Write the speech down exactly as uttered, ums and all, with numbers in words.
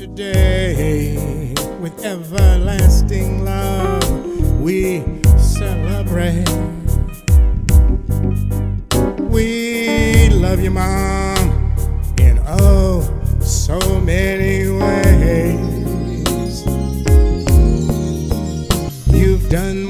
today with everlasting love we celebrate. We love you, Mom, in oh so many ways. You've done